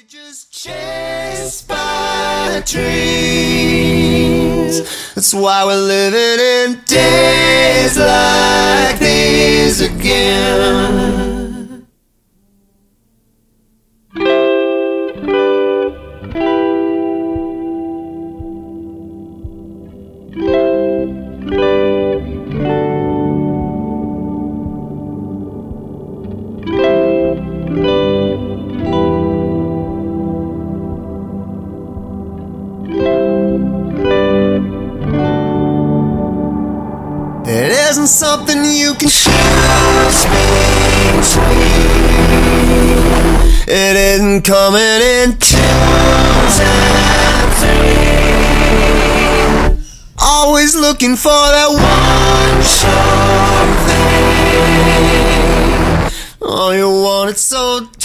just chased by dreams. That's why we're living in days like these again. It isn't something you can choose between. It isn't coming in twos and threes. Always looking for that one sure thing. Oh, you want it so